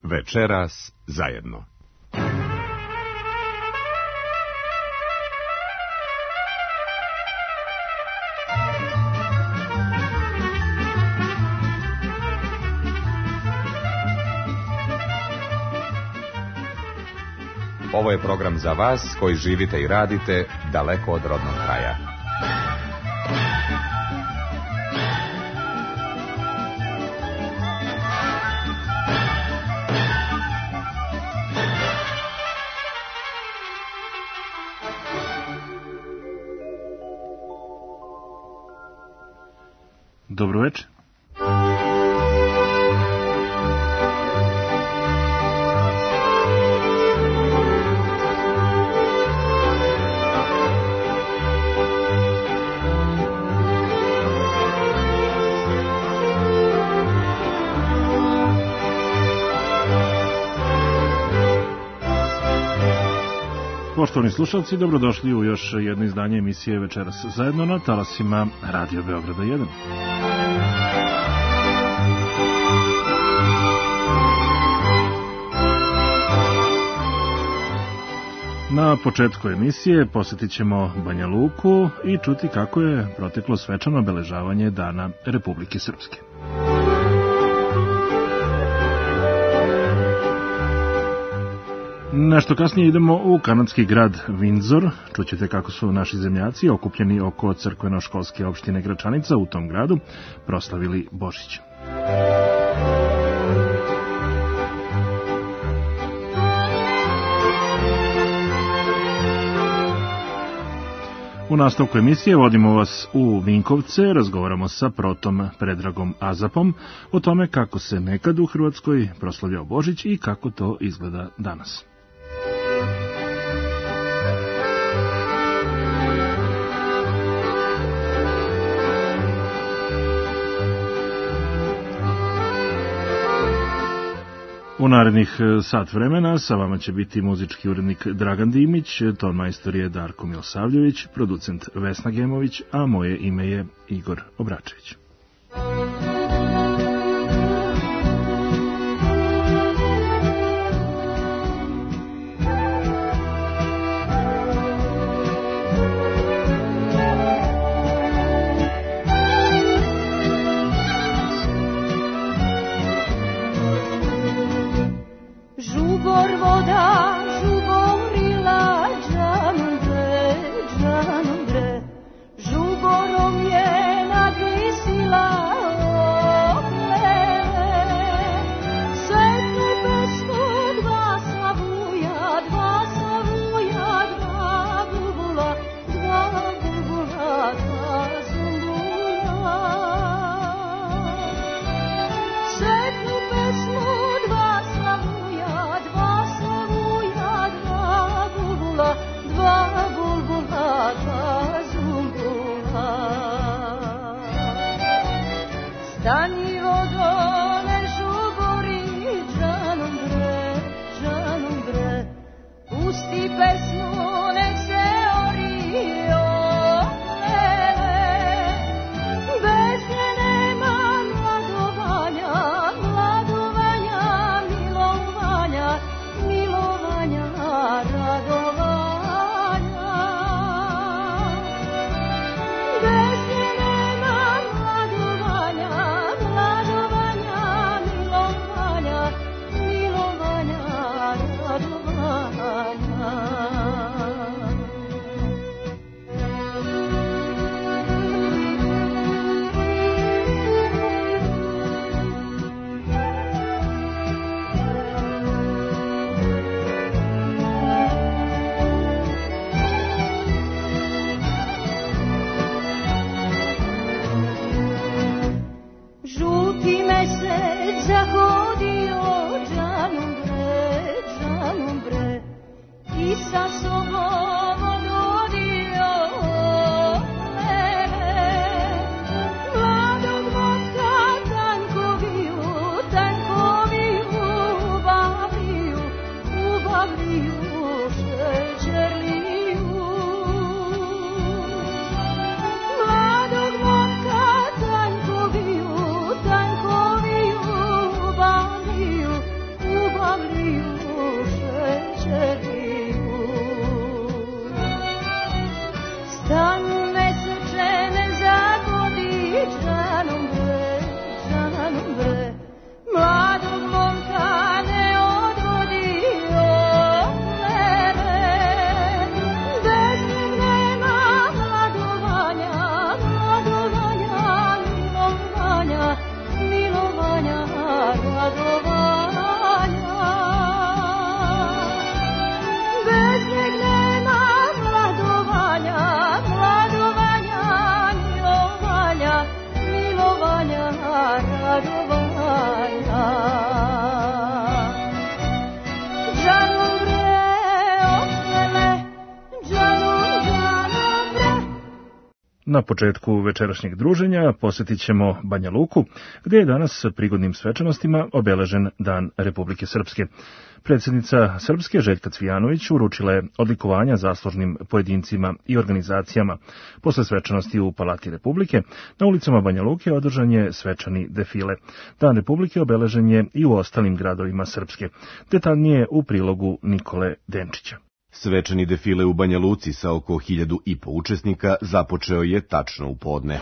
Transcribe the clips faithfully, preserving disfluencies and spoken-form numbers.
Večeras zajedno. Ovo je program za vas koji živite i radite daleko od rodnog kraja. Dobro večer. Poštovani slušalci, dobrodošli u još jedno izdanje emisije Večeras zajedno na talasima Radio Beograda jedan. Na početku emisije posjetit ćemo Banja Luku i čuti kako je proteklo svečano obeležavanje Dana Republike Srpske. Nešto kasnije idemo u kanadski grad Windsor. Čućete kako su naši zemljaci okupljeni oko crkveno-školske opštine Gračanica u tom gradu proslavili Božić. U nastavku emisije vodimo vas u Vinkovce, razgovaramo sa protom Predragom Azapom o tome kako se nekad u Hrvatskoj proslavljao Božić i kako to izgleda danas. U narednih sat vremena sa vama će biti muzički urednik Dragan Dimić, ton majstor je Darko Milosavljević, producent Vesna Gemović, a moje ime je Igor Obračević. Žuborom je nagrisila Na početku večerašnjeg druženja posjetit ćemo Banja Luku, gdje je danas prigodnim svečanostima obeležen Dan Republike Srpske. Predsjednica Srpske Željka Cvijanović uručila je odlikovanja zaslužnim pojedincima i organizacijama. Posle svečanosti u Palati Republike, na ulicama Banja Luke održan je svečani defile. Dan Republike obeležen je i u ostalim gradovima Srpske. Detaljnije u prilogu Nikole Denčića. Svečani defile u Banja Luci sa oko hiljadu i po učesnika započeo je tačno u podne.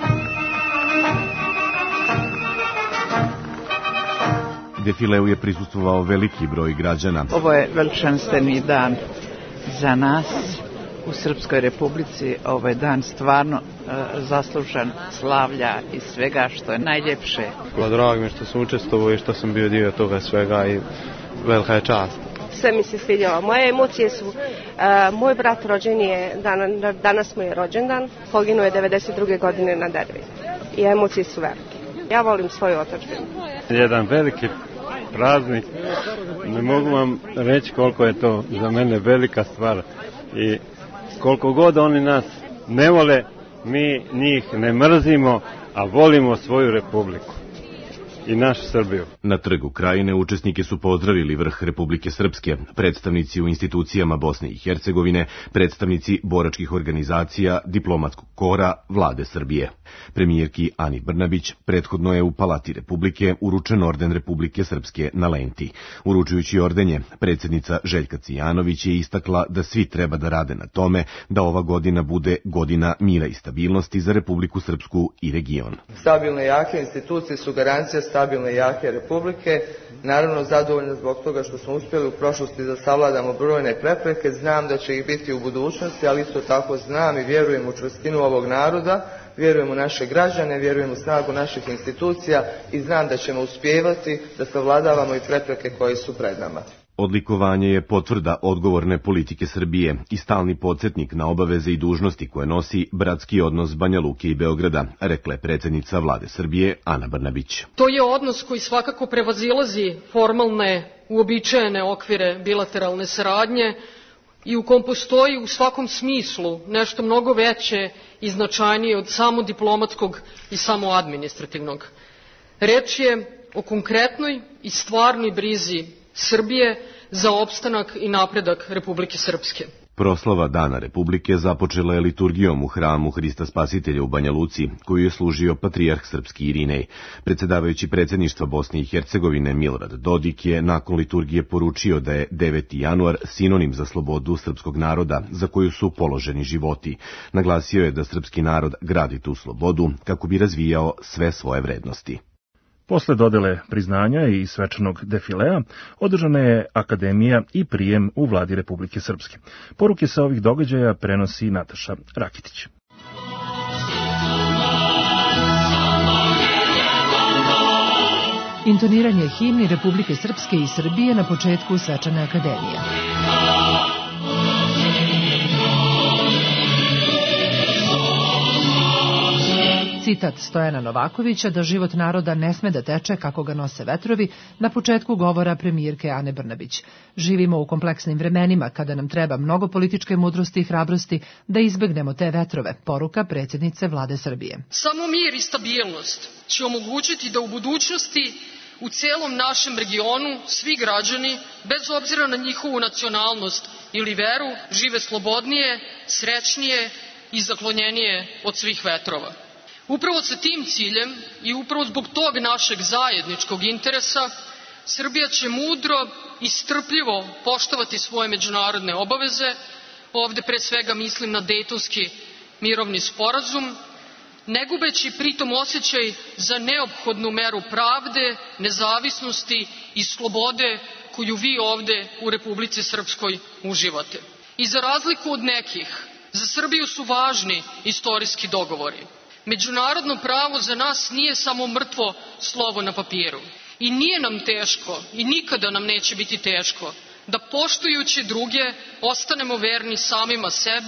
Defileu je prisustvovao veliki broj građana. Ovo je veličanstveni dan za nas u Srpskoj Republici. Ovo je dan stvarno e, zaslužan slavlja i svega što je najljepše. Drago mi što sam učestvovao i što sam bio dio toga svega i velika je čast. Sve mi se svidjelo. Moje emocije su, uh, moj brat rođen je, dan, danas mu je rođendan, poginuo je devedeset druge godine na Dervi. I emocije su velike. Ja volim svoju otadžbinu. Jedan veliki praznik, ne mogu vam reći koliko je to za mene velika stvar. I koliko god oni nas ne vole, mi njih ne mrzimo, a volimo svoju republiku i našu Srbiju. Na trgu Krajine učesnike su pozdravili vrh Republike Srpske, predstavnici u institucijama Bosne i Hercegovine, predstavnici boračkih organizacija, diplomatskog kora, vlade Srbije. Premijerki Ani Brnabić prethodno je u Palati Republike uručen orden Republike Srpske na lenti. Uručujući ordenje, predsjednica Željka Cvijanović je istakla da svi treba da rade na tome da ova godina bude godina mira i stabilnosti za Republiku Srpsku i region. Stabilne i jake institucije su garancija stabilne i jake republike. Naravno, zadovoljno zbog toga što smo uspjeli u prošlosti da savladamo brojne prepreke. Znam da će ih biti u budućnosti, ali isto tako znam i vjerujem u čvrstinu ovog naroda, vjerujem u naše građane, vjerujem u snagu naših institucija i znam da ćemo uspijevati da savladavamo i prepreke koje su pred nama. Odlikovanje je potvrda odgovorne politike Srbije i stalni podsjetnik na obaveze i dužnosti koje nosi bratski odnos Banja Luke i Beograda, rekla je predsjednica vlade Srbije Ana Brnabić. To je odnos koji svakako prevazilazi formalne, uobičajene okvire bilateralne saradnje i u kom postoji u svakom smislu nešto mnogo veće i značajnije od samo diplomatskog i samo administrativnog. Reč je o konkretnoj i stvarnoj brizi Srbije za opstanak i napredak Republike Srpske. Proslava Dana Republike započela je liturgijom u hramu Hrista Spasitelja u Banja Luci, koju je služio patrijarh srpski Irinej. Predsjedavajući predsjedništva Bosne i Hercegovine Milorad Dodik je nakon liturgije poručio da je deveti januar sinonim za slobodu srpskog naroda, za koju su položeni životi. Naglasio je da srpski narod gradi tu slobodu kako bi razvijao sve svoje vrednosti. Posle dodele priznanja i svečanog defilea, održana je akademija i prijem u vladi Republike Srpske. Poruke sa ovih događaja prenosi Nataša Rakitić. Intoniranje himni Republike Srpske i Srbije na početku svečane akademije. Citat Stojana Novakovića da život naroda ne sme da teče kako ga nose vetrovi na početku govora premijerke Ane Brnabić. Živimo u kompleksnim vremenima kada nam treba mnogo političke mudrosti i hrabrosti da izbegnemo te vetrove, poruka predsjednice vlade Srbije. Samo mir i stabilnost će omogućiti da u budućnosti u celom našem regionu svi građani, bez obzira na njihovu nacionalnost ili veru, žive slobodnije, srećnije i zaklonjenije od svih vetrova. Upravo sa tim ciljem i upravo zbog tog našeg zajedničkog interesa, Srbija će mudro i strpljivo poštovati svoje međunarodne obaveze, ovde pre svega mislim na Dejtonski mirovni sporazum, ne gubeći pritom osjećaj za neophodnu meru pravde, nezavisnosti i slobode koju vi ovde u Republici Srpskoj uživate. I za razliku od nekih, za Srbiju su važni istorijski dogovori. Međunarodno pravo za nas nije samo mrtvo slovo na papiru. I nije nam teško, i nikada nam neće biti teško, da poštujući druge ostanemo verni samima sebi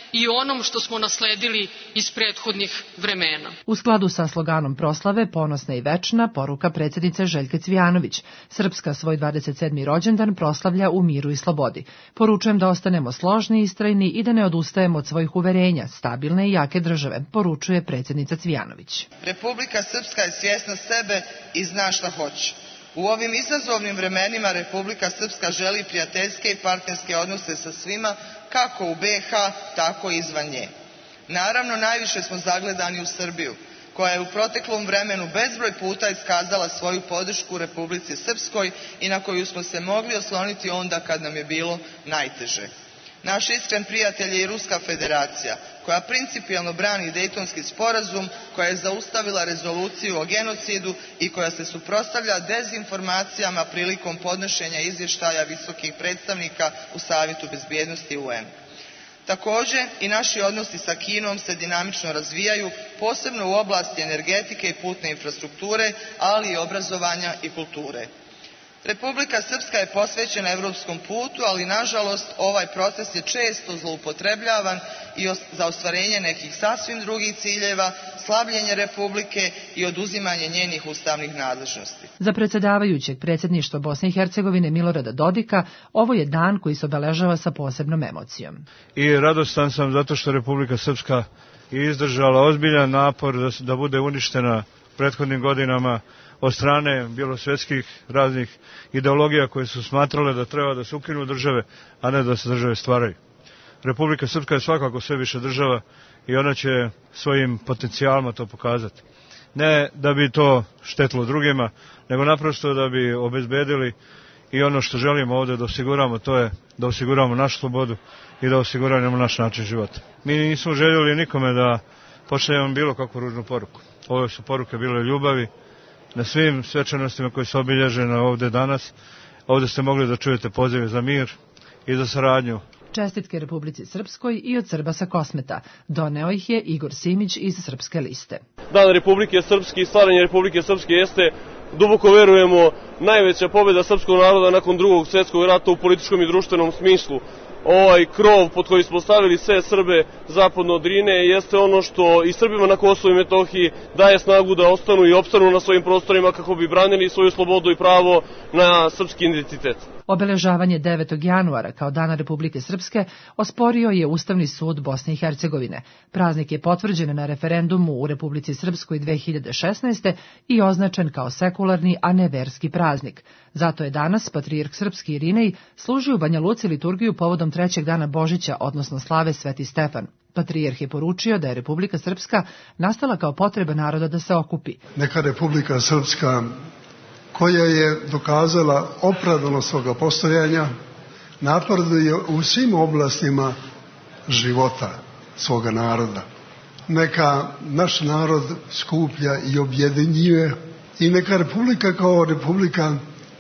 i onom što smo nasledili iz prethodnih vremena. U skladu sa sloganom proslave Ponosna i večna, poruka predsjednice Željke Cvijanović. Srpska svoj dvadeset sedmi rođendan proslavlja u miru i slobodi. Poručujem da ostanemo složni i istrajni i da ne odustajemo od svojih uverenja, stabilne i jake države, poručuje predsjednica Cvijanović. Republika Srpska je svjesna sebe i zna šta hoće. U ovim izazovnim vremenima Republika Srpska želi prijateljske i partnerske odnose sa svima, kako u be ha, tako i izvan nje. Naravno, najviše smo zagledani u Srbiju, koja je u proteklom vremenu bezbroj puta iskazala svoju podršku Republici Srpskoj i na koju smo se mogli osloniti onda kad nam je bilo najteže. Naš iskren prijatelj je i Ruska federacija, koja principijelno brani Dejtonski sporazum, koja je zaustavila rezoluciju o genocidu i koja se suprotstavlja dezinformacijama prilikom podnošenja izvještaja visokih predstavnika u Savjetu bezbjednosti u en. Također, i naši odnosi sa Kinom se dinamično razvijaju, posebno u oblasti energetike i putne infrastrukture, ali i obrazovanja i kulture. Republika Srpska je posvećena evropskom putu, ali nažalost ovaj proces je često zloupotrebljavan i za ostvarenje nekih sasvim drugih ciljeva, slabljenje Republike i oduzimanje njenih ustavnih nadležnosti. Za predsjedavajućeg predsjedništva Bosne i Hercegovine Milorada Dodika, ovo je dan koji se obeležava sa posebnom emocijom. I radostan sam zato što Republika Srpska je izdržala ozbiljan napor da, da bude uništena prethodnim godinama od strane bilosvetskih raznih ideologija koje su smatrale da treba da se ukinu države, a ne da se države stvaraju. Republika Srpska je svakako sve više država i ona će svojim potencijalima to pokazati. Ne da bi to štetilo drugima, nego naprosto da bi obezbedili i ono što želimo ovdje da osiguramo, to je da osiguramo našu slobodu i da osiguramo naš način života. Mi nismo željeli nikome da pošaljemo bilo kakvu ružnu poruku. Ove su poruke bile ljubavi, na svim svečanostima koji su obilježene ovdje danas. Ovdje ste mogli da čujete pozive za mir i za saradnju. Čestitke Republici Srpskoj i od Srba sa Kosmeta. Doneo ih je Igor Simić iz Srpske liste. Dan Republike Srpske i stvaranje Republike Srpske jeste, duboko verujemo, najveća pobjeda srpskog naroda nakon drugog svjetskog rata u političkom i društvenom smislu. Ovaj krov pod koji smo stavili sve Srbe zapadno od Drine jeste ono što i Srbima na Kosovu i Metohiji daje snagu da ostanu i opstanu na svojim prostorima kako bi branili svoju slobodu i pravo na srpski identitet. Obeležavanje devetog januara kao Dana Republike Srpske osporio je Ustavni sud Bosne i Hercegovine. Praznik je potvrđen na referendumu u Republici Srpskoj dve hiljade šesnaeste. i označen kao sekularni, a ne verski praznik. Zato je danas patrijarh srpski Irinej služio u Banja Luci liturgiju povodom trećeg dana Božića, odnosno slave Sveti Stefan. Patrijarh je poručio da je Republika Srpska nastala kao potreba naroda da se okupi. Neka Republika Srpska, koja je dokazala opravdanost svoga postojanja, napreduje u svim oblastima života svoga naroda. Neka naš narod skuplja i objedinjuje i neka Republika kao Republika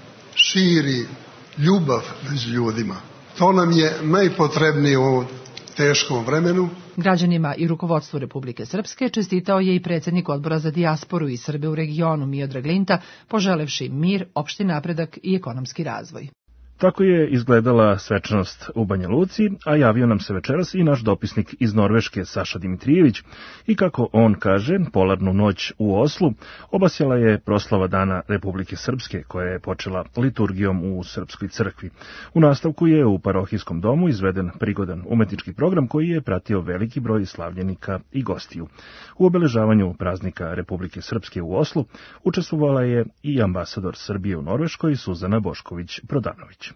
širi ljubav među ljudima. To nam je najpotrebnije u ovom teškom vremenu. Građanima i rukovodstvu Republike Srpske čestitao je i predsjednik Odbora za dijasporu i Srbe u regionu Miodrag Linta, poželevši mir, opšti napredak i ekonomski razvoj. Tako je izgledala svečanost u Banja Luci, a javio nam se večeras i naš dopisnik iz Norveške Saša Dimitrijević i kako on kaže, polarnu noć u Oslu obasjala je proslava Dana Republike Srpske koja je počela liturgijom u Srpskoj crkvi. U nastavku je u parohijskom domu izveden prigodan umetnički program koji je pratio veliki broj slavljenika i gostiju. U obeležavanju praznika Republike Srpske u Oslu učestvovala je i ambasador Srbije u Norveškoj Suzana Bošković-Prodanović.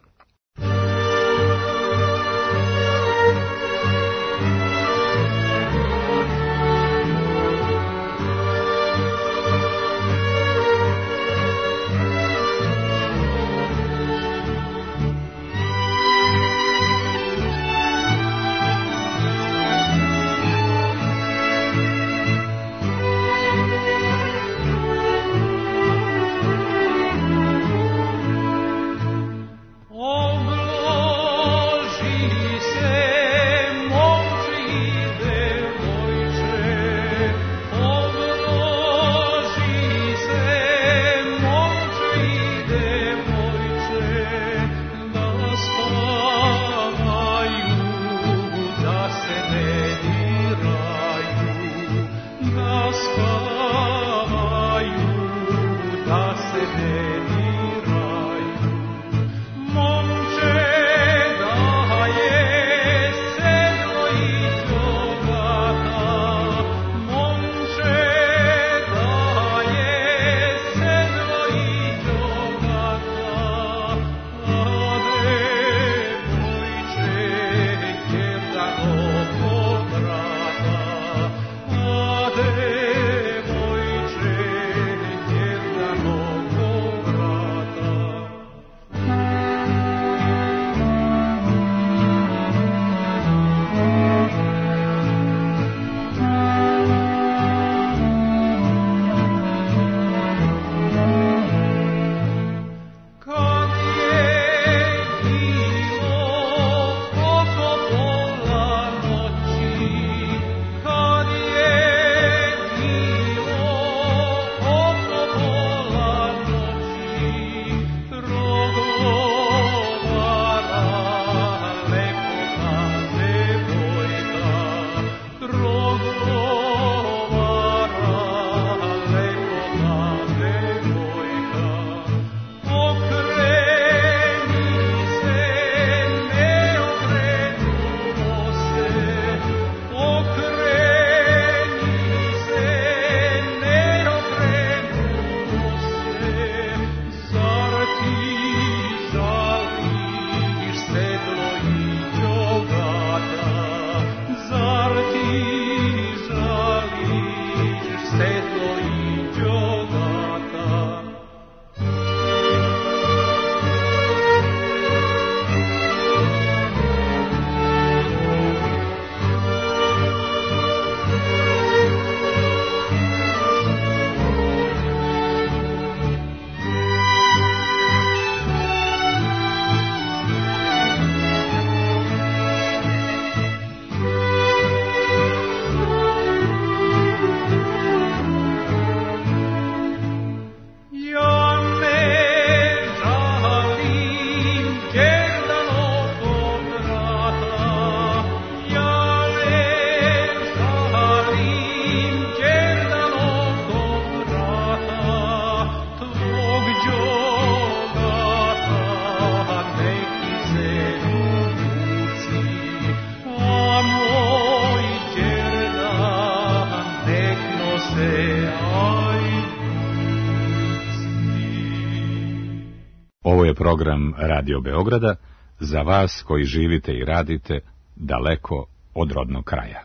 program Radio Beograda za vas koji živite i radite daleko od rodnog kraja.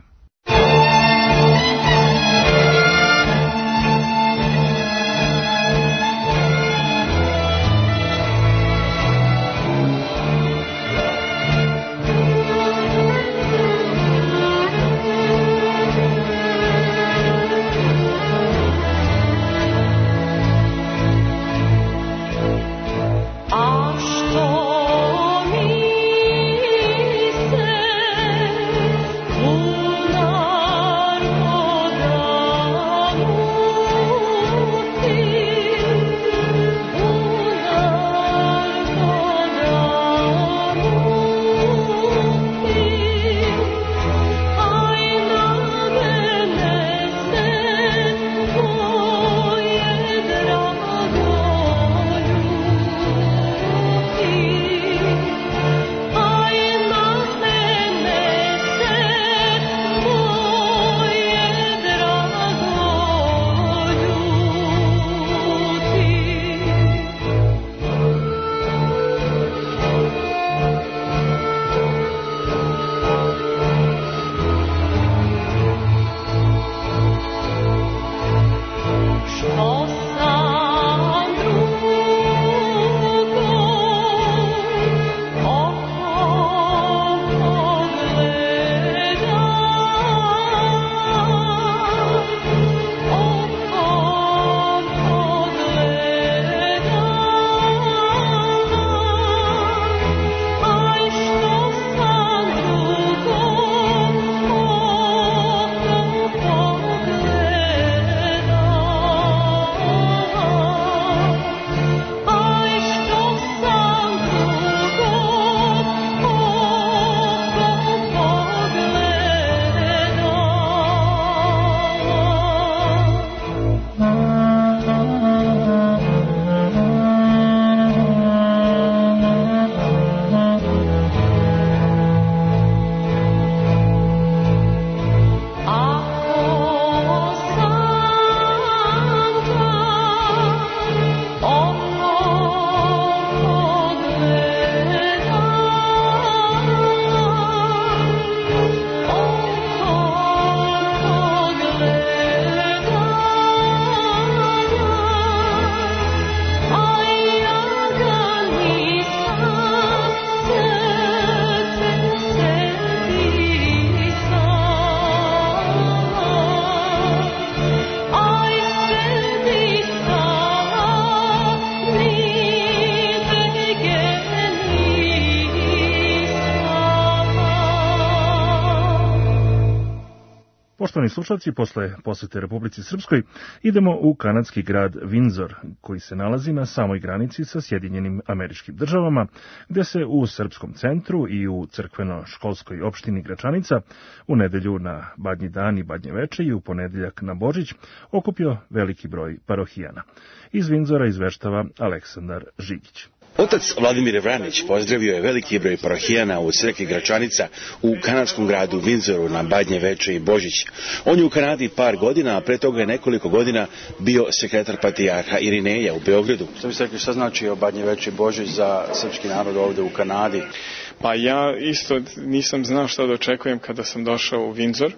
Poštovani slušalci, posle posete Republici Srpskoj idemo u kanadski grad Windsor, koji se nalazi na samoj granici sa Sjedinjenim Američkim Državama, gde se u Srpskom centru i u crkveno-školskoj opštini Gračanica u nedelju na Badnji dan i Badnje veče i u ponedeljak na Božić okupio veliki broj parohijana. Iz Windsora izveštava Aleksandar Žigić. Otac Vladimir Vranić pozdravio je veliki broj parohijana u crkvi Gračanica u kanadskom gradu Windsoru na Badnje veče i Božić. On je u Kanadi par godina, a pre toga je nekoliko godina bio sekretar patrijarha Irineja u Beogradu. Što biste rekli, šta znači Badnje veče i Božić za srpski narod ovde u Kanadi? Pa ja isto nisam znao šta da očekujem kada sam došao u Windsor,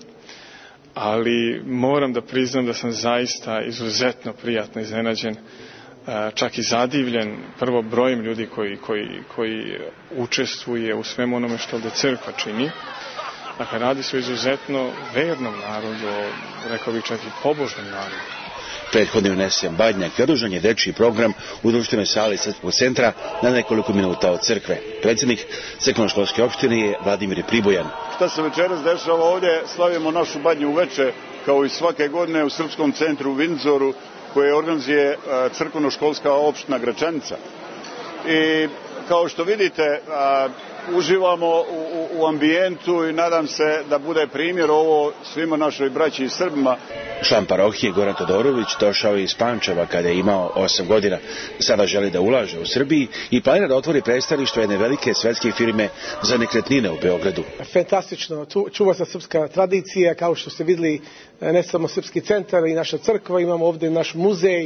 ali moram da priznam da sam zaista izuzetno prijatno iznenađen, čak i zadivljen prvo brojem ljudi koji, koji, koji učestvuje u svemu onome što ovde crkva čini. Dakle, radi se o izuzetno vernom narodu, rekao bih čak i pobožnom narodu. Prethodni unesen Badnjak i održan je dečiji program u društvenoj sali Srpskog centra na nekoliko minuta od crkve. Predsjednik crkveno-školske opštine je Vladimir Pribojan. Šta se večeras dešava ovdje? Slavimo našu Badnju uveče kao i svake godine u Srpskom centru u Windsoru, koje organizuje crkveno-školska opština Gračanica. I kao što vidite, uživamo u, u, u ambijentu i nadam se da bude primjer ovo svima našoj braći i Srbima. Član parohije Goran Todorović došao je iz Pančeva kada je imao osam godina. Sada želi da ulaže u Srbiji i planira da otvori predstavništvo jedne velike svetske firme za nekretnine u Beogradu. Fantastično, čuva se srpska tradicija, kao što ste vidjeli, ne samo Srpski centar i naša crkva, imamo ovdje naš muzej,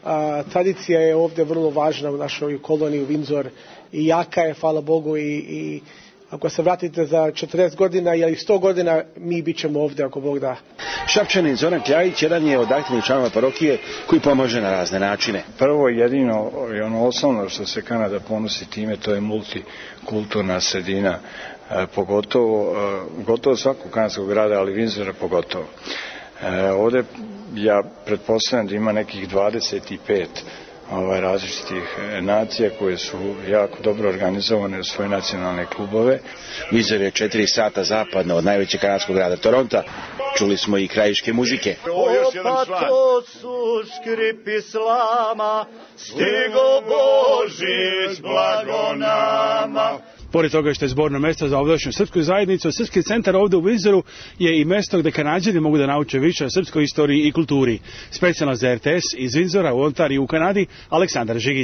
A, tradicija je ovdje vrlo važna u našoj koloniji u Windsor i jaka je, hvala Bogu, i, i ako se vratite za četrdeset godina ili sto godina, mi bit ćemo ovdje ako Bog da. Šapčanin Zoran Kljajić jedan je od aktivnih članova parohije koji pomaže na razne načine. Prvo jedino i ono osnovno što se Kanada ponosi time, to je multikulturna sredina, e, pogotovo, e, gotovo svakog kanadskog grada, ali Windsora pogotovo. E, ovdje ja pretpostavljam da ima nekih dvadeset pet ovaj, različitih nacija koje su jako dobro organizovane u svoje nacionalne klubove. Windsor je četiri sata zapadno od najvećeg kanadskog grada Toronta. Čuli smo i krajiške muzike. Opa to su škripi slama, stigo Božić blago nama. Pored toga što je zborno mesto za ovdašnju srpsku zajednicu, Srpski centar ovdje u Windsoru je i mesto gdje Kanađani mogu da nauče više o srpskoj istoriji i kulturi. Specijalno za R T S iz Windsora u Ontariju u Kanadi, Aleksandar Žigić.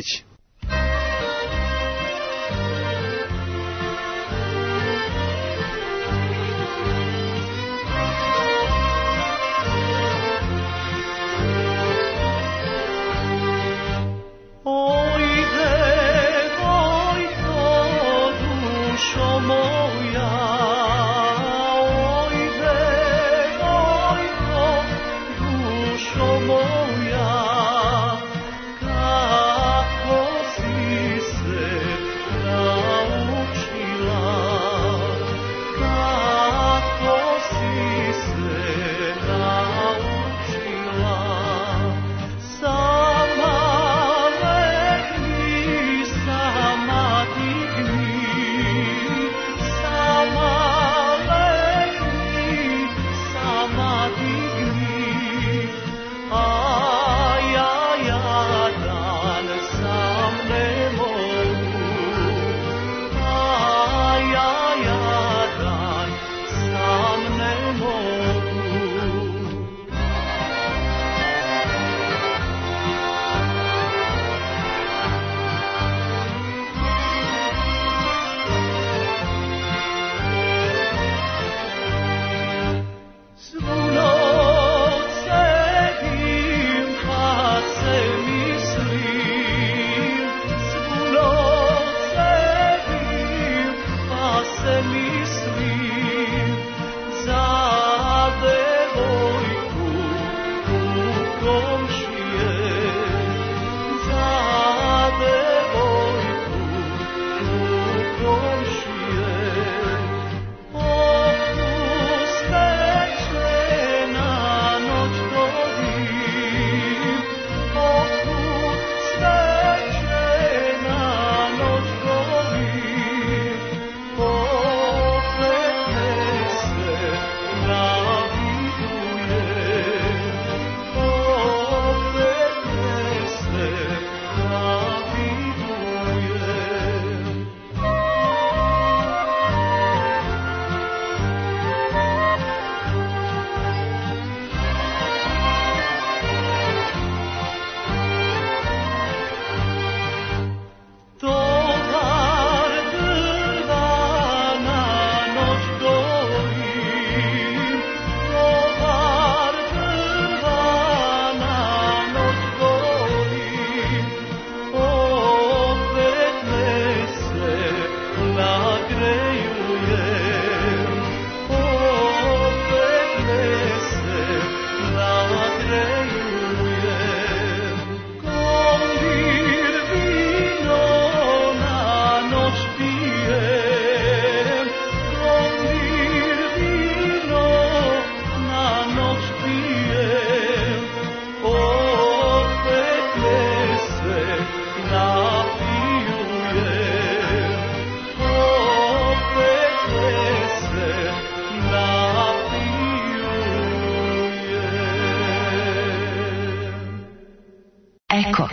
Eko.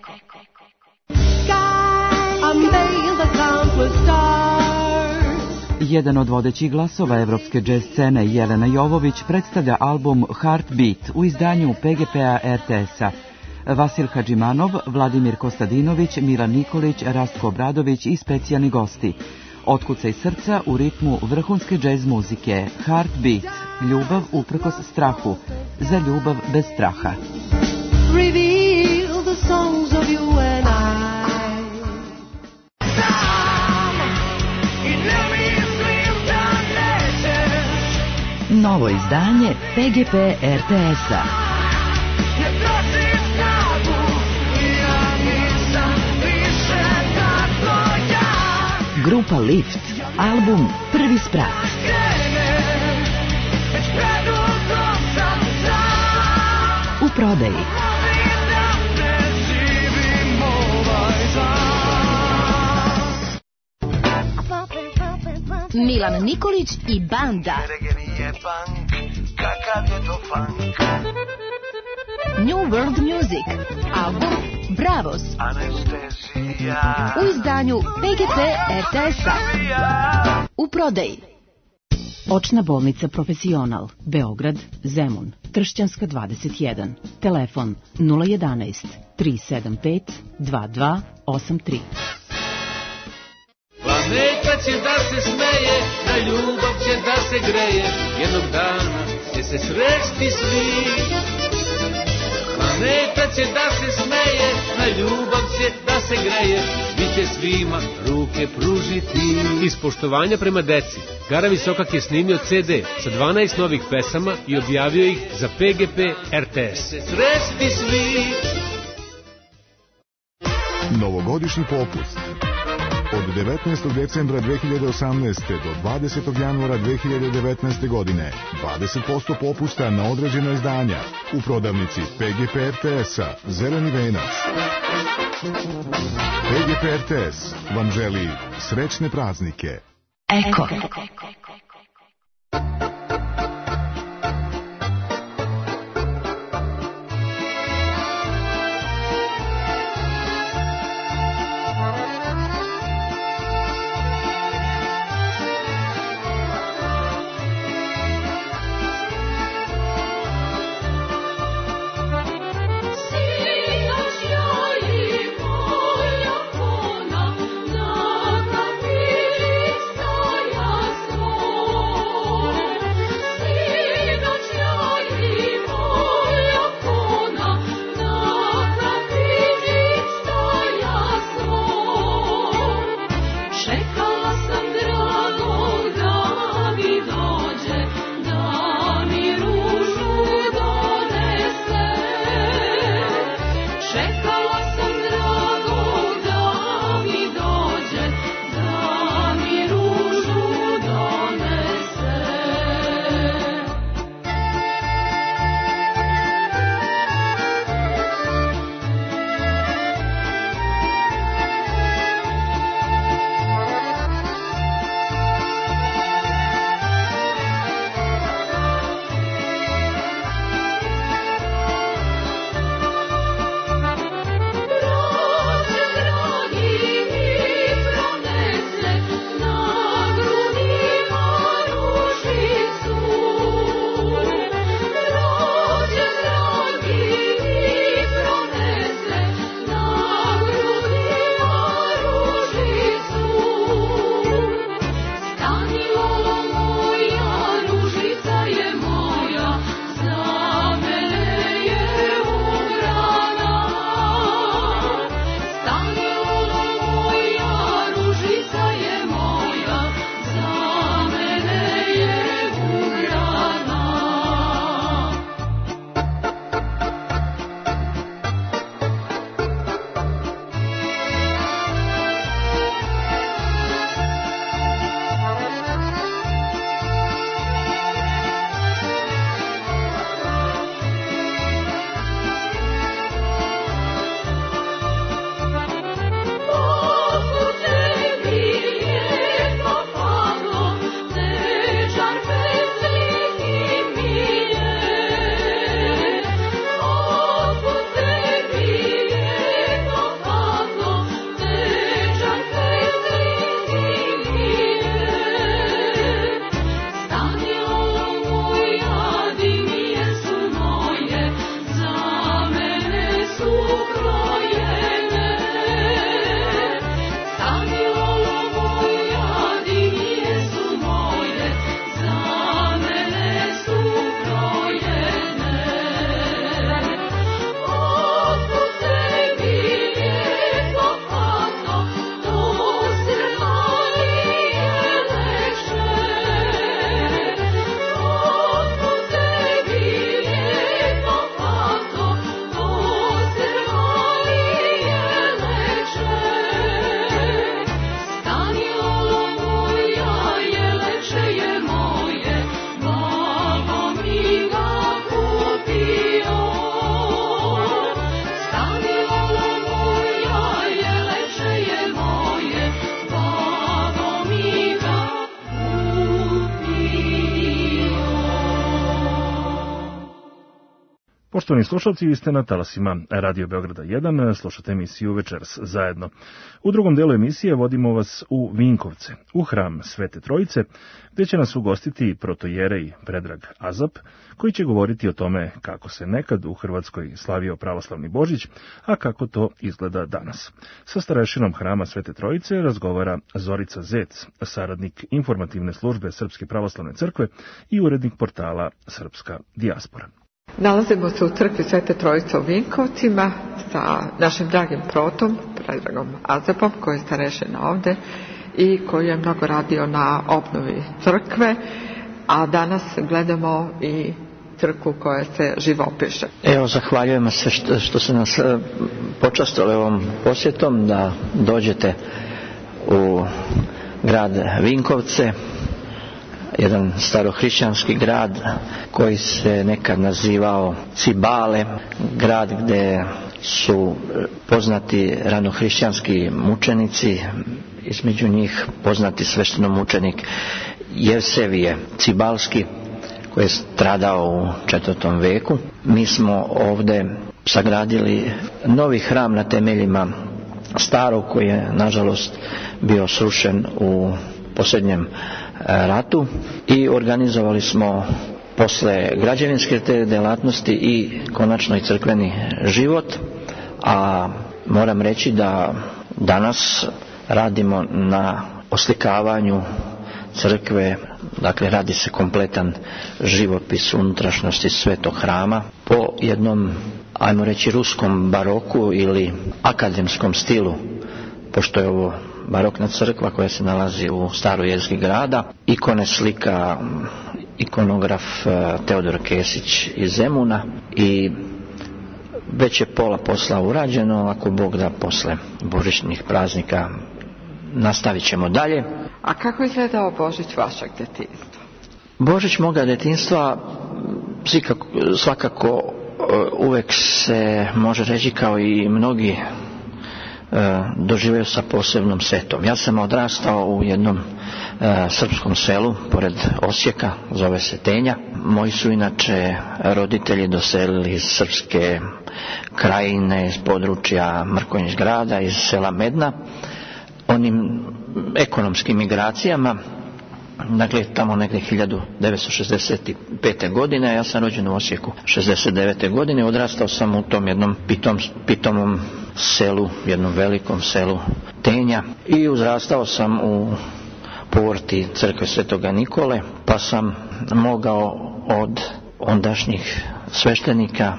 Jedan od vodećih glasova evropske džez scene, Jelena Jovović, predstavlja album Heartbeat u izdanju P G P-a R T S-a. Vasil Hadžimanov, Vladimir Kostadinović, Milan Nikolić, Rastko Obradović i specijalni gosti. Otkucaj srca u ritmu vrhunske džez muzike. Heartbeat, ljubav uprkos strahu, za ljubav bez straha. Reveal the songs of you and I. Novo izdanje P G P R T S-a. Grupa Lift, album Prvi sprat. U prodaji. Milan Nikolić i banda. New World Music, album Bravos. U izdanju P G P R T S-a. U prodaji. Očna bolnica Profesional, Beograd, Zemun, Tršćanska dvadeset jedan. Telefon nula jedanaest tri sedam pet dva dva osam tri. Planeta će da se smeje, na ljubav će da se greje, jednog dana će se sresti svi. Planeta će da se smeje, na ljubav će da se greje, svi će svima ruke pružiti. Iz poštovanja prema deci, Gara Visokak je snimio C D sa dvanaest novih pesama i objavio ih za P G P R T S. Sresti svi. Novogodišnji popust. Od devetnaestog decembra dve hiljade osamnaeste. do dvadesetog januara dve hiljade devetnaeste. godine dvadeset posto popusta na određena izdanja u prodavnici P G P R T S-a Zeleni venac. P G P R T S vam želi srećne praznike. Eko. Poštovani slušalci, vi ste na talasima Radio Beograda jedan, slušate emisiju Večeras zajedno. U drugom delu emisije vodimo vas u Vinkovce, u hram Svete Trojice, gdje će nas ugostiti protojerej Predrag Azap, koji će govoriti o tome kako se nekad u Hrvatskoj slavio pravoslavni Božić, a kako to izgleda danas. Sa starešinom hrama Svete Trojice razgovara Zorica Zec, saradnik informativne službe Srpske pravoslavne crkve i urednik portala Srpska dijaspora. Nalazimo se u crkvi Svete Trojice u Vinkovcima sa našim dragim protom, Predragom Azapom, koji je starešina ovde i koji je mnogo radio na obnovi crkve, a danas gledamo i crkvu koja se živopiše. Evo, zahvaljujemo se što, što se nas počastili ovom posjetom da dođete u grad Vinkovce, jedan starohrišćanski grad koji se nekad nazivao Cibale, grad gdje su poznati ranohrišćanski mučenici, između njih poznati sveštenomučenik Jevsevije Cibalski, koji je stradao u četvrtom veku. Mi smo ovdje sagradili novi hram na temeljima starog, koji je nažalost bio srušen u posljednjem ratu, i organizovali smo posle građevinske te djelatnosti i konačno i crkveni život, a moram reći da danas radimo na oslikavanju crkve, dakle radi se kompletan živopis unutrašnjosti svetog hrama po jednom, ajmo reći, ruskom baroku ili akademskom stilu, pošto je ovo barokna crkva koja se nalazi u staroj jezgri grada. Ikone slika ikonograf Teodor Kesić iz Zemuna i već je pola posla urađeno, ako Bog da posle božićnih praznika nastavit ćemo dalje. A kako izgledao Božić vašeg djetinjstva? Božić moga djetinjstva svakako uvek se može reći, kao i mnogi doživio sa posebnom setom. Ja sam odrastao u jednom e, srpskom selu pored Osijeka, zove se Tenja. Moji su inače roditelji doselili iz Srpske krajine, iz područja Mrkonjić grada, iz sela Medna, onim ekonomskim migracijama. Dakle, tamo negdje hiljadu devetsto šezdeset pete. godine, ja sam rođen u Osijeku šezdeset devete. godine, odrastao sam u tom jednom pitom, pitomom selu, jednom velikom selu Tenja, i uzrastao sam u povorti crkve Svetoga Nikole, pa sam mogao od ondašnjih sveštenika,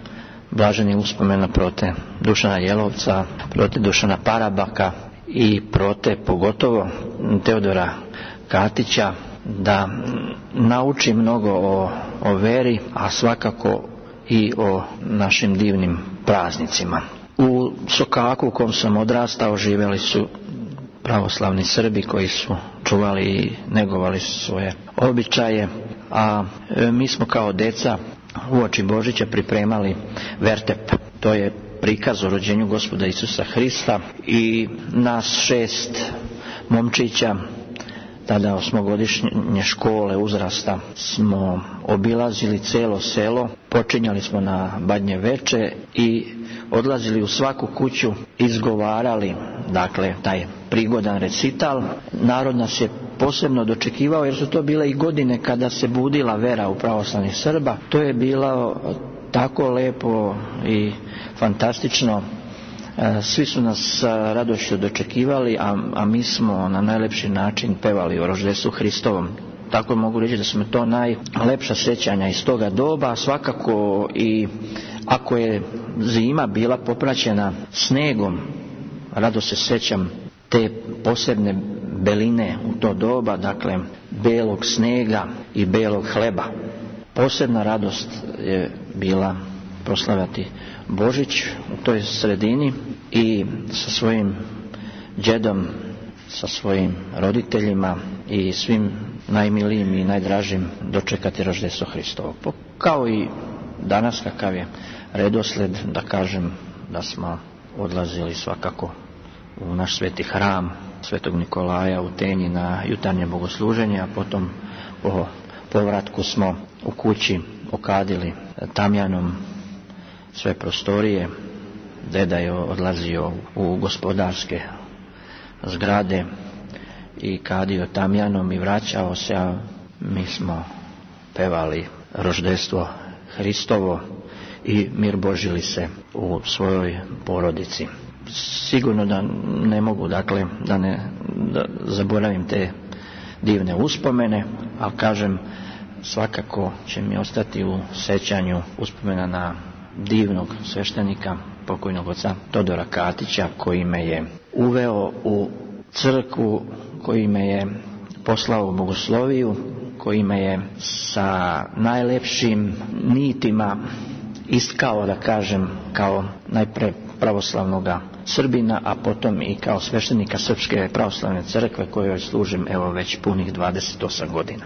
blaženi uspomena prote Dušana Jelovca, prote Dušana Parabaka i prote pogotovo Teodora Katića, da nauči mnogo o, o veri, a svakako i o našim divnim praznicima. U Sokaku u kom sam odrastao živjeli su pravoslavni Srbi koji su čuvali i negovali svoje običaje, a mi smo kao deca uoči Božića pripremali vertep. To je prikaz o rođenju Gospoda Isusa Hrista, i nas šest momčića, tada osmogodišnje škole uzrasta, smo obilazili cijelo selo, počinjali smo na Badnje veče i odlazili u svaku kuću, izgovarali, dakle, taj prigodan recital. Narod nas je posebno dočekivao, jer su to bile i godine kada se budila vera u pravoslavnih Srba. To je bilo tako lepo i fantastično. Svi su nas radošću dočekivali, a, a mi smo na najlepši način pevali o rođenju Hristovom. Tako mogu reći da su mi to najlepša sjećanja iz toga doba. Svakako i ako je zima bila popraćena snegom, rado se sjećam te posebne beline u to doba, dakle belog snega i belog hleba. Posebna radost je bila proslavljati Božić u toj sredini i sa svojim džedom, sa svojim roditeljima i svim najmilijim i najdražim dočekati rođenje Hristovo. Kao i danas, kakav je redosled, da kažem da smo odlazili svakako u naš sveti hram Svetog Nikolaja u Tenji na jutarnje bogosluženje, a potom po povratku smo u kući okadili tamjanom sve prostorije. Deda je odlazio u gospodarske zgrade i kadio tamjanom i vraćao se, a mi smo pevali roždestvo Hristovo i mir Božili se u svojoj porodici. Sigurno da ne mogu, dakle, da ne da zaboravim te divne uspomene, ali kažem, svakako će mi ostati u sećanju uspomena na divnog sveštenika, pokojnog oca Todora Katića, koji me je uveo u crkvu, koji me je poslao u bogosloviju, koji me je sa najlepšim nitima istkao, da kažem, kao najpre pravoslavnoga Srbina, a potom i kao sveštenika Srpske pravoslavne crkve, kojoj služim evo već punih dvadeset osam godina.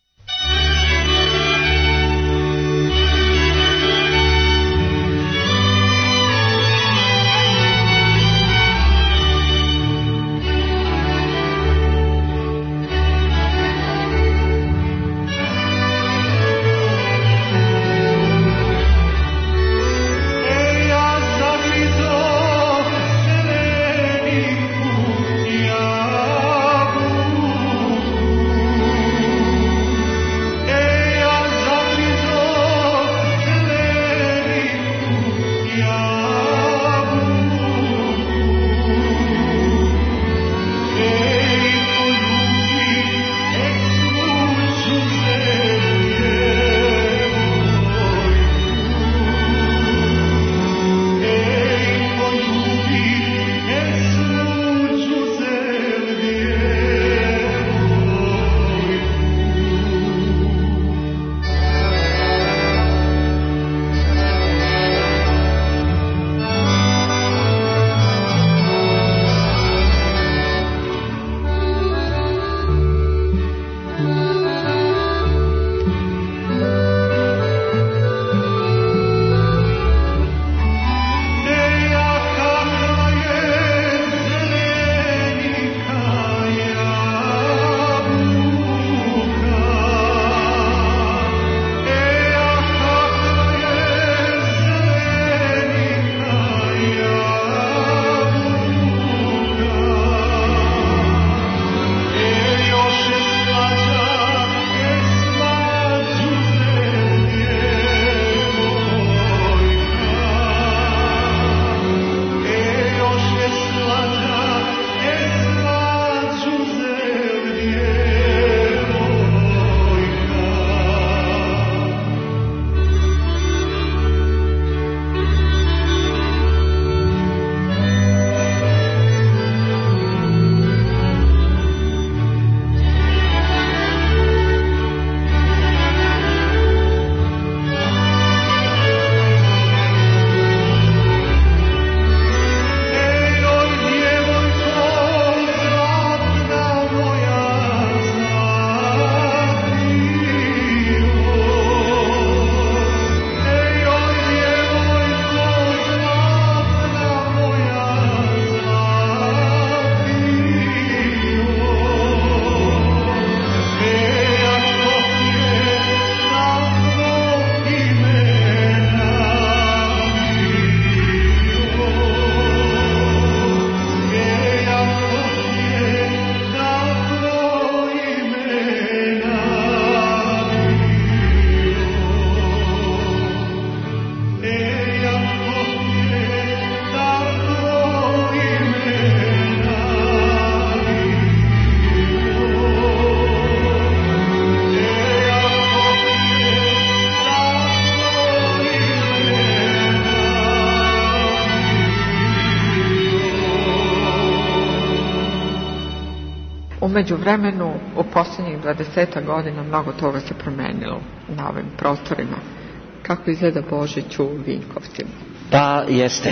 U međuvremenu, u posljednjih dvadesetak godina, mnogo toga se promenilo na ovim prostorima. Kako izgleda Božić u Vinkovcima? Pa jeste.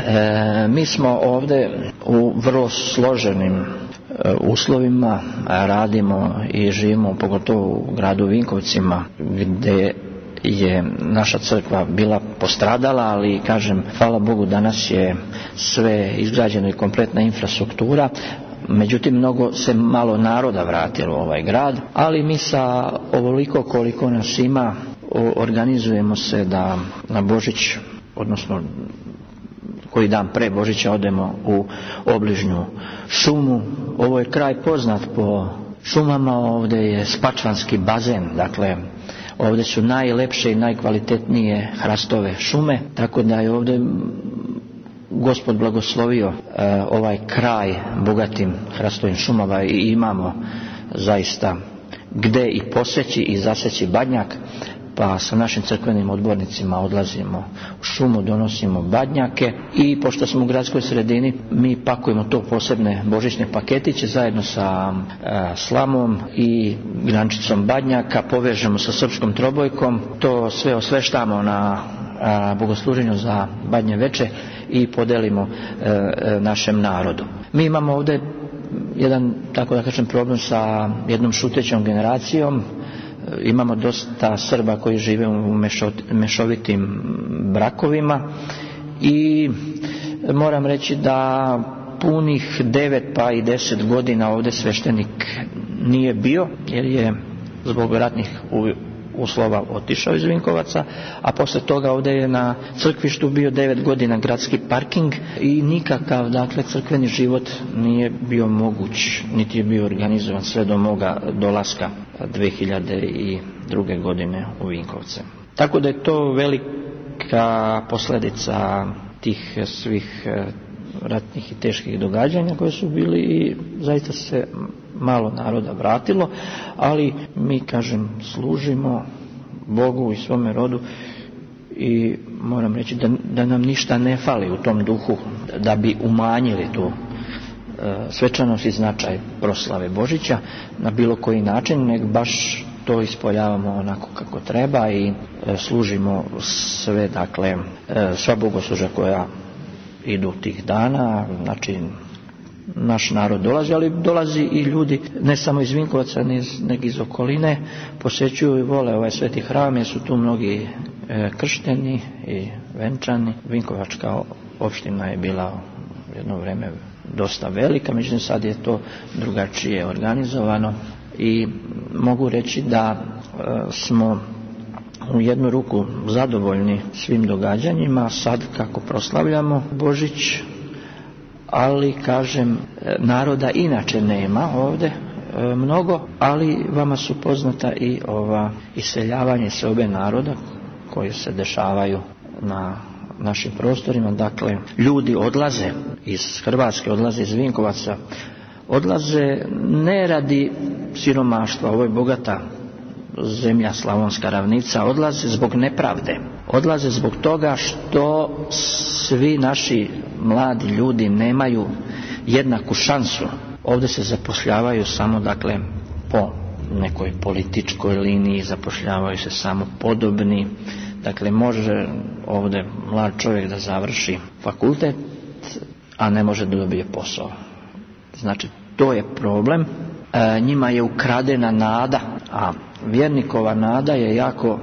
E, mi smo ovdje u vrlo složenim e, uslovima, radimo i živimo, pogotovo u gradu Vinkovcima, gdje je naša crkva bila postradala, ali kažem, hvala Bogu, danas je sve izgrađeno i kompletna infrastruktura. Međutim, mnogo se malo naroda vratilo u ovaj grad, ali mi sa ovoliko koliko nas ima organizujemo se da na Božić odnosno koji dan pre Božića odemo u obližnju šumu. Ovo je kraj poznat po šumama, ovdje je Spačvanski bazen, dakle ovdje su najlepše i najkvalitetnije hrastove šume, tako da je ovdje Gospod blagoslovio uh, ovaj kraj bogatim hrastovim šumama i imamo zaista gde i poseći i zaseći badnjak, pa sa našim crkvenim odbornicima odlazimo u šumu, donosimo badnjake i pošto smo u gradskoj sredini mi pakujemo to posebne božićne paketiće zajedno sa e, slamom i grančicom badnjaka, povežemo sa srpskom trobojkom, to sve osveštamo na a, bogosluženju za Badnje veče i podelimo e, e, našem narodu. Mi imamo ovdje jedan, tako da kažem, problem sa jednom šutećom generacijom. Imamo dosta Srba koji žive u mešovitim brakovima i moram reći da punih devet pa i deset godina ovdje sveštenik nije bio, jer je zbog ratnih uslova otišao iz Vinkovaca, a posle toga ovdje je na crkvištu bio devet godina gradski parking i nikakav, dakle, crkveni život nije bio moguć, niti je bio organizovan sve do moga dolaska dve hiljade druge. godine u Vinkovce. Tako da je to velika posljedica tih svih ratnih i teških događanja koje su bili i zaista se malo naroda vratilo, ali mi, kažem, služimo Bogu i svome rodu i moram reći da, da nam ništa ne fali u tom duhu da bi umanjili tu e, svečanost i značaj proslave Božića na bilo koji način, nego baš to ispoljavamo onako kako treba i e, služimo sve, dakle, e, sva bogoslužja koja idu tih dana, znači naš narod dolazi, ali dolazi i ljudi ne samo iz Vinkovaca, nego iz okoline, posjećuju i vole ovaj sveti hram, jer su tu mnogi e, kršteni i venčani. Vinkovačka opština je bila u jedno vrijeme dosta velika, međutim sad je to drugačije organizovano i mogu reći da e, smo u jednu ruku zadovoljni svim događanjima sad kako proslavljamo Božić, ali, kažem, naroda inače nema ovdje e, mnogo, ali vama su poznata i ova iseljavanje seobe naroda koje se dešavaju na našim prostorima. Dakle, ljudi odlaze iz Hrvatske, odlaze iz Vinkovaca, odlaze ne radi siromaštva, ovo je bogata zemlja, slavonska ravnica, odlaze zbog nepravde, odlaze zbog toga što svi naši mladi ljudi nemaju jednaku šansu. Ovdje se zapošljavaju samo, dakle, po nekoj političkoj liniji, zapošljavaju se samo podobni, dakle može ovdje mlad čovjek da završi fakultet, a ne može da dobije posao. Znači, to je problem. E, njima je ukradena nada, a vjernikova nada je jako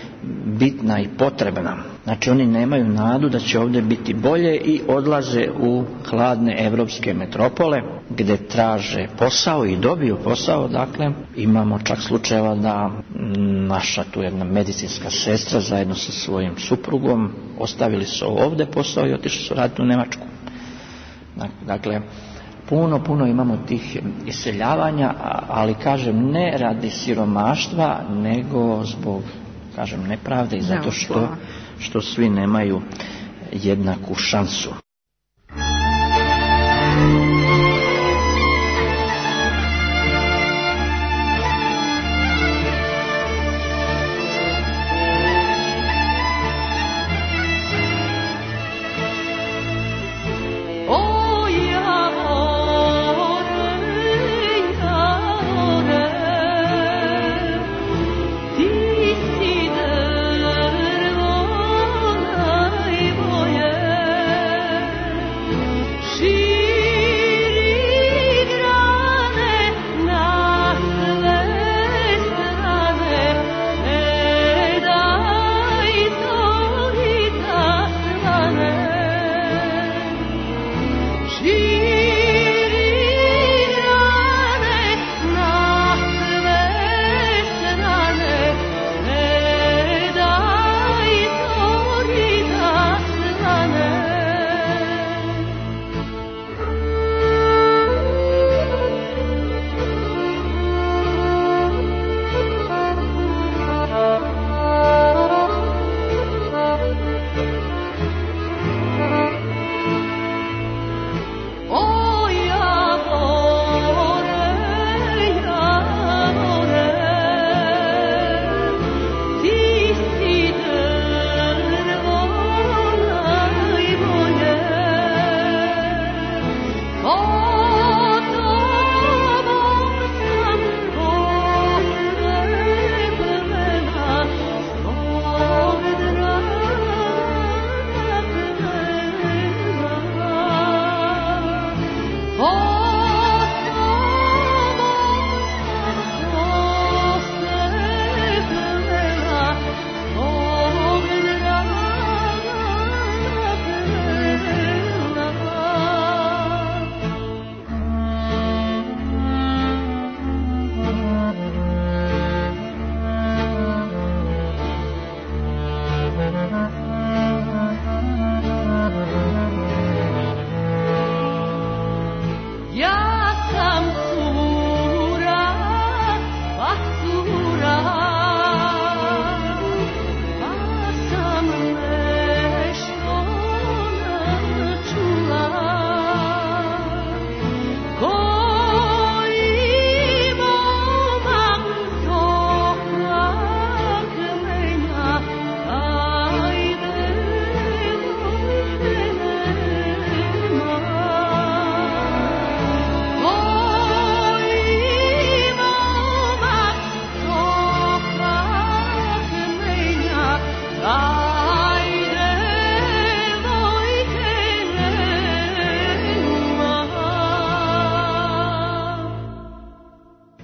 bitna i potrebna. Znači, oni nemaju nadu da će ovdje biti bolje i odlaze u hladne evropske metropole gdje traže posao i dobiju posao. Dakle, imamo čak slučajeva da naša tu jedna medicinska sestra zajedno sa svojim suprugom ostavili su ovdje posao i otišli su raditi u Njemačku. Dakle, puno, puno imamo tih iseljavanja, ali, kažem, ne radi siromaštva, nego zbog, kažem, nepravde i zato što, što svi nemaju jednaku šansu. Ti si drvo najbolje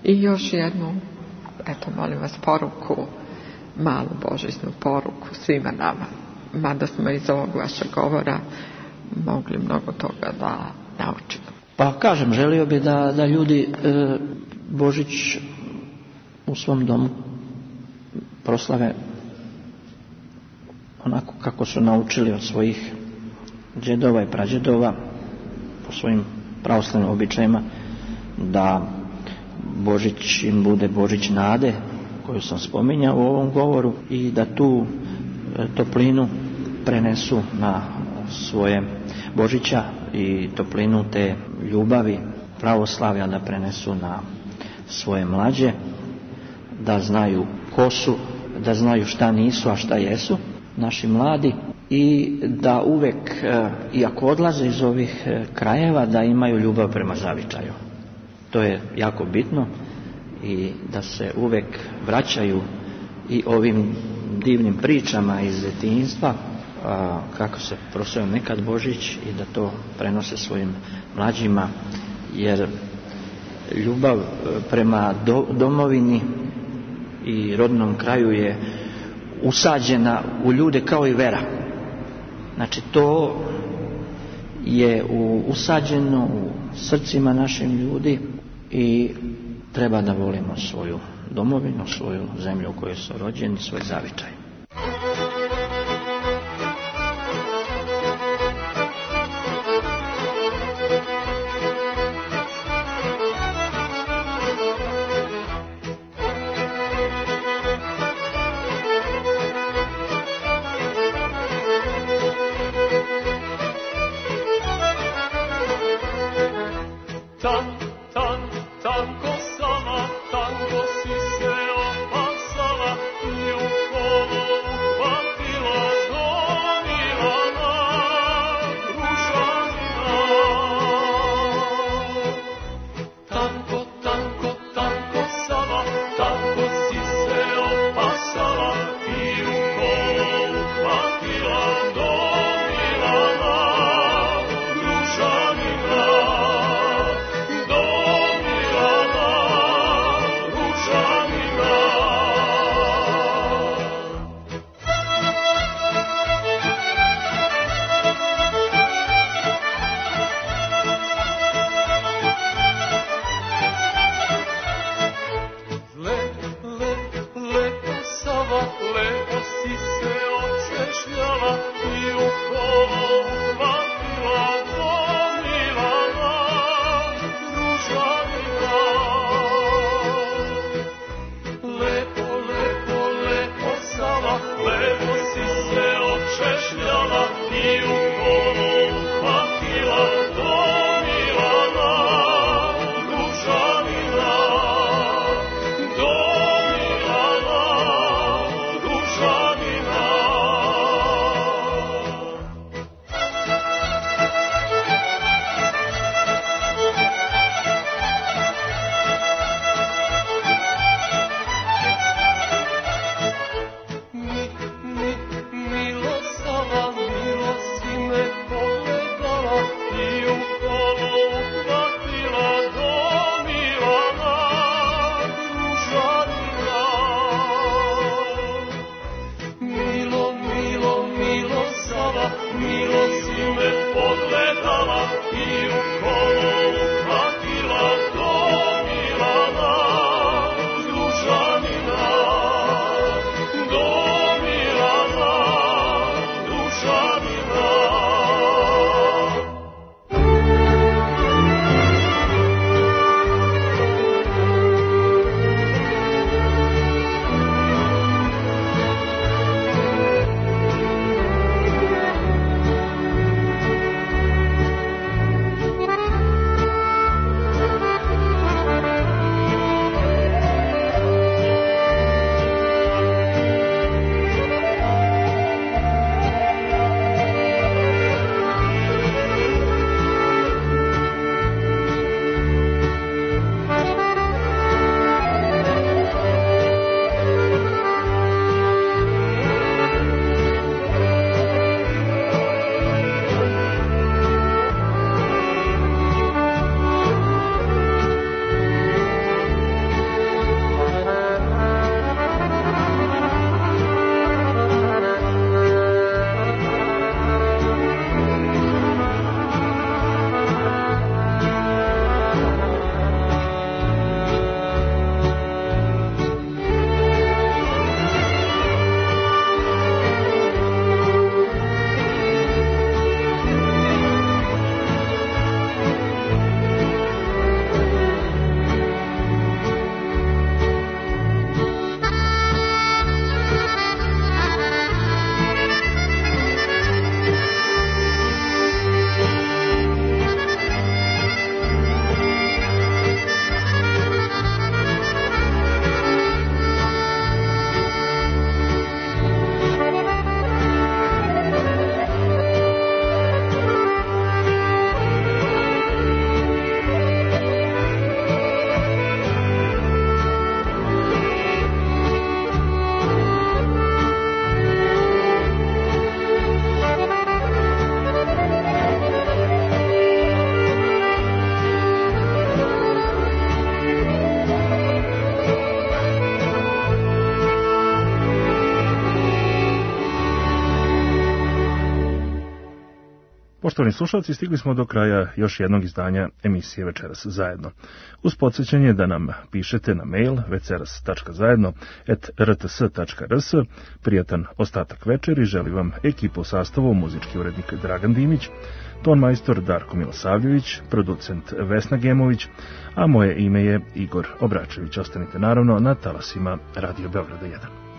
I još jednu, eto molim vas, poruku, malu božićnu poruku svima nama. Mada smo iz ovog vašeg govora mogli mnogo toga da naučimo. Pa kažem, želio bi da, da ljudi e, Božić u svom domu proslave onako kako su naučili od svojih džedova i prađedova, po svojim pravoslavnim običajima, da Božić im bude Božić nade, koju sam spominjao u ovom govoru, i da tu toplinu prenesu na svoje Božića i toplinu te ljubavi pravoslavlja da prenesu na svoje mlađe, da znaju ko su, da znaju šta nisu, a šta jesu naši mladi, i da uvek, iako odlaze iz ovih krajeva, da imaju ljubav prema zavičaju. To je jako bitno, i da se uvek vraćaju i ovim divnim pričama iz detinjstva, kako se proslavio nekad Božić, i da to prenose svojim mlađima, jer ljubav prema do, domovini i rodnom kraju je usađena u ljude kao i vera. Znači to je u, usađeno u srcima našim ljudi i treba da volimo svoju domovinu, svoju zemlju u kojoj su rođeni, svoj zavičaj. Tango si se opasala i u kolo Poštovani slušalci, stigli smo do kraja još jednog izdanja emisije Večeras zajedno. Uz podsjećanje da nam pišete na mail večeras tačka zajedno et er te es tačka er es. Prijatan ostatak večeri želi vam ekipa u sastavu, muzički urednik Dragan Dimić, ton majstor Darko Milosavljević, producent Vesna Gemović, a moje ime je Igor Obračević. Ostanite naravno na talasima Radio Beograda jedan.